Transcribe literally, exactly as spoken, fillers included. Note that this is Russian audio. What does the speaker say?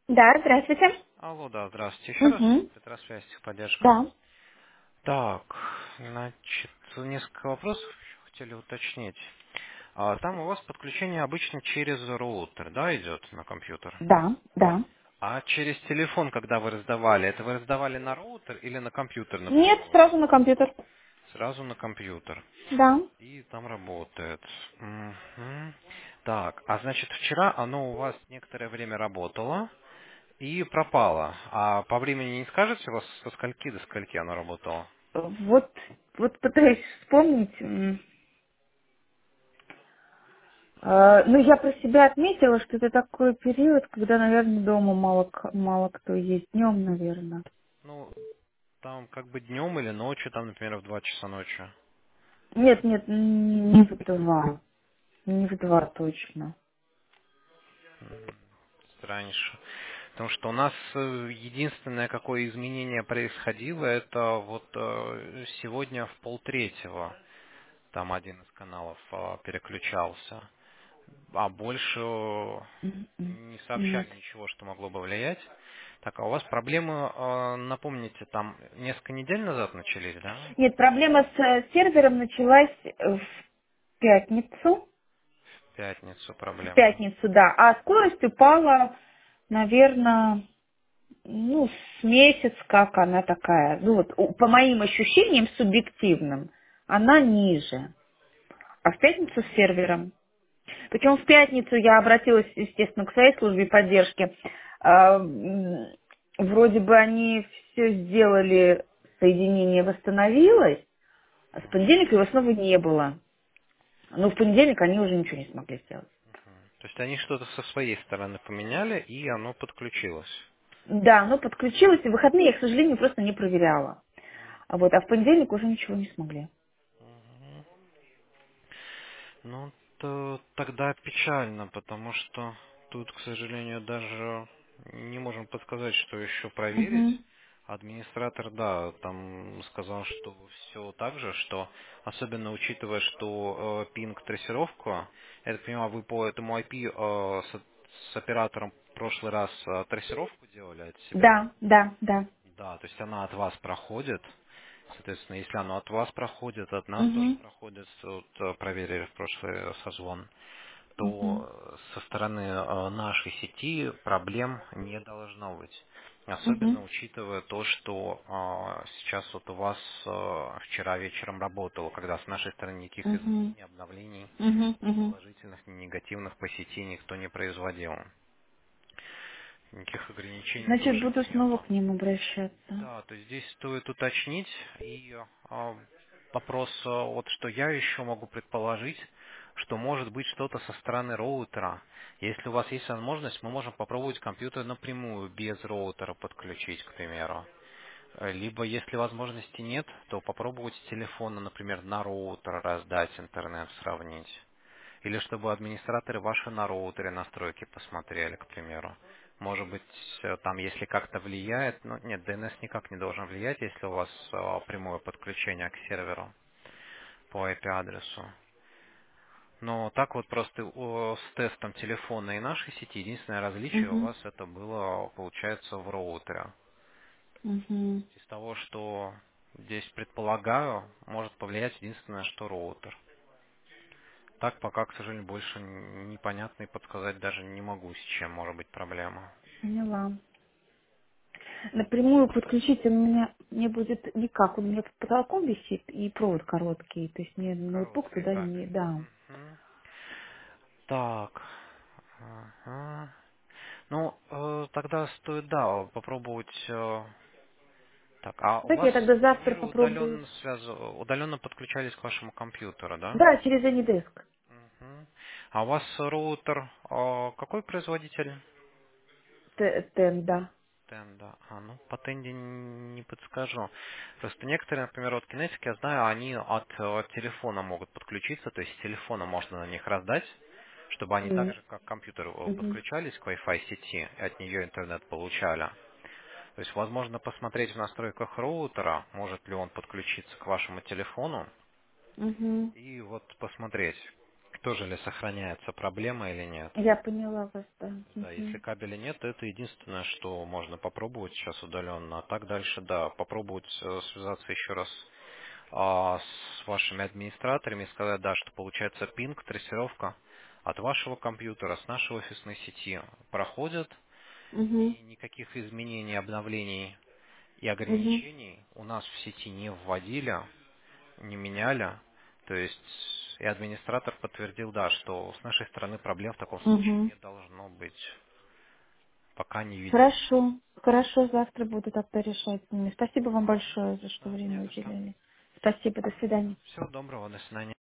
Да, здравствуйте. Алло, да, здравствуйте. Еще раз Угу. Петросвязь, техподдержка. Да. Так, значит, несколько вопросов еще хотели уточнить. А, там у вас подключение обычно через роутер, да, идет на компьютер? Да, да. А через телефон, когда вы раздавали, это вы раздавали на роутер или на компьютер Нет, напрямую? сразу на компьютер. Сразу на компьютер. Да. И там работает. Мгм. Так, а значит, вчера оно у вас некоторое время работало, и пропала. А по времени не скажете, у вас со скольки до скольки она работала? Вот, вот пытаюсь вспомнить. м, э, Ну, я про себя отметила, что это такой период, когда, наверное, дома мало, к- мало кто есть. Днем, наверное. Ну, там как бы днем или ночью, там, например, в два часа ночи. Нет, нет, н- не в два. Не в два точно. М, Страннейше. Потому что у нас э, единственное, какое изменение происходило, это вот э, сегодня в полтретьего там один из каналов э, переключался. А больше э, М, м. не Нет. сообщали ничего, что могло бы влиять. Так, а у вас проблемы, э, напомните, там несколько недель назад начались, да? Нет, проблема с э, сервером началась в пятницу. В пятницу В проблема. пятницу, да. А скорость упала, наверное, ну, с месяц, как она такая. Ну, вот, у- по моим ощущениям субъективным, она ниже. А в пятницу с сервером. Причем в пятницу я обратилась, естественно, к своей службе поддержки. А, м, Вроде бы они все сделали, соединение восстановилось, а с понедельника его снова не было. Но в понедельник они уже ничего не смогли сделать. То есть они что-то со своей стороны поменяли, и оно подключилось. Да, оно подключилось, и в выходные я, к сожалению, просто не проверяла. А вот, а в понедельник уже ничего не смогли. Мгм. Ну, то тогда печально, потому что тут, к сожалению, даже не можем подсказать, что еще проверить. Угу. Администратор, да, там сказал, что все так же, что особенно учитывая, что э, пинг-трассировку, я так понимаю, вы по этому ай пи э, с, с оператором в прошлый раз э, трассировку делали от себя? Да, да, да. Да, то есть она от вас проходит. Соответственно, если оно от вас проходит, от нас тоже Угу. проходит, вот э, проверили в прошлый созвон, Угу. то э, со стороны э, нашей сети проблем не должно быть. Угу. Особенно учитывая то, что э, сейчас вот у вас э, вчера вечером работало, когда с нашей стороны никаких Угу. изменений, обновлений, Угу. ни Угу. положительных, ни негативных по сети никто не производил. Никаких ограничений Значит, тоже буду снова нету. к ним обращаться. Да, то есть здесь стоит уточнить. И а, вопрос, а, вот что я еще могу предположить, что может быть что-то со стороны роутера. Если у вас есть возможность, мы можем попробовать компьютер напрямую, без роутера подключить, к примеру. Э, Либо, если возможности нет, то попробовать с телефона, например, на роутер раздать интернет, сравнить. Или чтобы администраторы ваши на роутере настройки посмотрели, к примеру. Может быть, э, там, если как-то влияет, ну, нет, ди эн эс никак не должен влиять, если у вас э, прямое подключение к серверу по ай пи-адресу. Но так вот просто э, с тестом телефона и нашей сети единственное различие у Угу. вас это было, получается, в роутере. Угу. Из того, что здесь предполагаю, может повлиять единственное, что роутер. Так пока, к сожалению, больше непонятно и подсказать даже не могу, с чем может быть проблема. Поняла. Напрямую подключить он у меня не будет никак. Он у меня под потолком висит и провод короткий. То есть мне ноутбук Короткий, туда так. не... Да. Мгм. Так. Ага. Ну, э, тогда стоит, да, попробовать. э, Так, а у Так вас я тогда завтра инженеры попробую. удаленно связ... удаленно подключались к вашему компьютеру, да? Да, через Anydesk. Мгм. А у вас роутер э, какой производитель? Т- Тен, да. Тенда. А, ну, по Тенде не подскажу. Просто некоторые, например, от Kinetic, я знаю, они от, от телефона могут подключиться, то есть с телефона можно на них раздать, чтобы они так М. же, как компьютер, э, Мгм. подключались к Wi-Fi сети и от нее интернет получали. То есть, возможно, посмотреть в настройках роутера, может ли он подключиться к вашему телефону, Мгм. и вот посмотреть. тоже ли сохраняется проблема или нет. Я поняла вас, да. Да, если Мгм. кабеля нет, то это единственное, что можно попробовать сейчас удаленно. А так дальше, да, попробовать э, связаться еще раз а, с вашими администраторами и сказать, да, что получается пинг, трассировка от вашего компьютера, с нашей офисной сети проходит, Мгм. и никаких изменений, обновлений и Мгм. ограничений у нас в сети не вводили, не меняли. То есть и администратор подтвердил, да, что с нашей стороны проблем в таком случае Мгм. не должно быть. Пока не видим. Хорошо. Хорошо, завтра буду тогда решать с ними. Спасибо вам большое, за что Да, не время за что. уделили. Спасибо, до свидания. Всего доброго, до свидания.